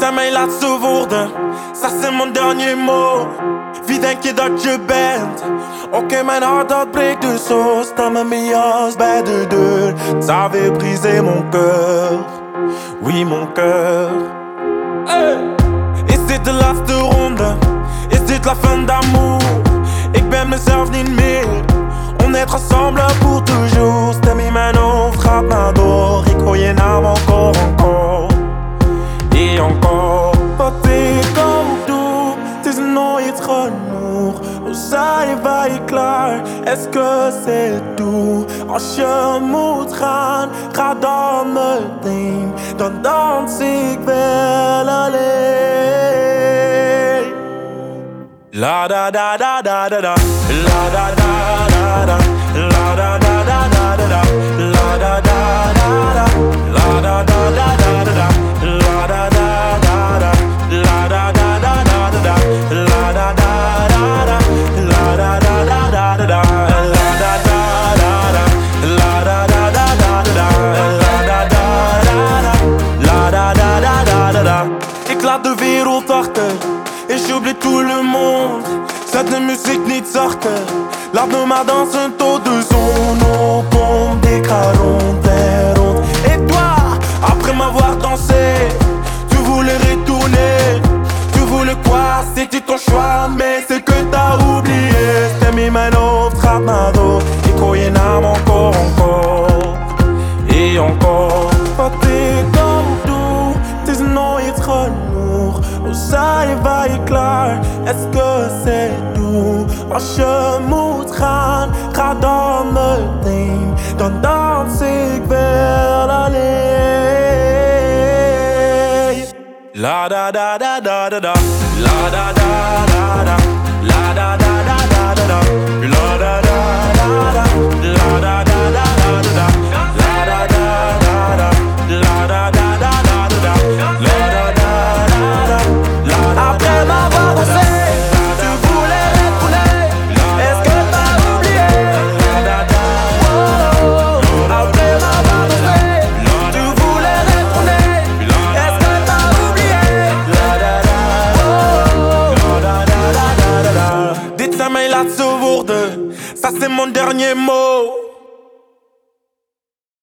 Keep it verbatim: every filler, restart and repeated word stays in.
zijn mijn laatste woorden, ça c'est mon dernier mot. Wie denk je dat je bent? Oké, okay, mijn hart dat breekt dus zo. Sta met mijn jas bij de deur. Ça avait brisé mon cœur. Oui, mon cœur. Hey. Is dit de laatste ronde? Is dit la fin d'amour? Ik ben mezelf niet meer. On est ensemble pour toujours. Stem in mijn hoofd gaat maar door. Ik hoor je naam encore, encore. Et encore. Wat ik ook doe, het is nooit genoeg. We zijn wij klaar, est-ce que c'est tout? Als je moet gaan, ga dan meteen. Dan dans ik wel alleen. La da da da da da da. La da da da da. La da da da da da. La da da da da. La da da da da da. La da da da da. La da da da da da. La da da da da. La da da da da da. La da da da da. La da da da da da. La da da da da. La da da da da da. Ik laat de wereld achter. Et j'oublie tout le monde. Zet de muziek niet zachter. Laat me maar dansen tot de zon opkomt. Ik ga rond en rond. Et toi, après m'avoir dansé, tu voulais retourner. Tu voulais quoi? C'était ton choix, mais c'est que t'as oublié. Stem in mijn hoofd gaat maar door. Ik hoor je naam encore, encore. Et encore. Wat ik ook doe, het is nooit genoeg. We zijn wij klaar, est-ce que c'est tout? Als je moet gaan, ga dan meteen. Dan dans ik wel alleen. La da da da da da da. La da da da da. La da da da da da. La da da da da. La da da da da da. La da da da da. La da da da da da. La da da da da. Après m'avoir dansé, tu voulais retourner. Est-ce que t'as oublié? Oh, après m'avoir dansé, tu voulais retourner. Est-ce que t'as oublié? Oh, dit zijn mijn laatste woorden, ça c'est mon dernier mot.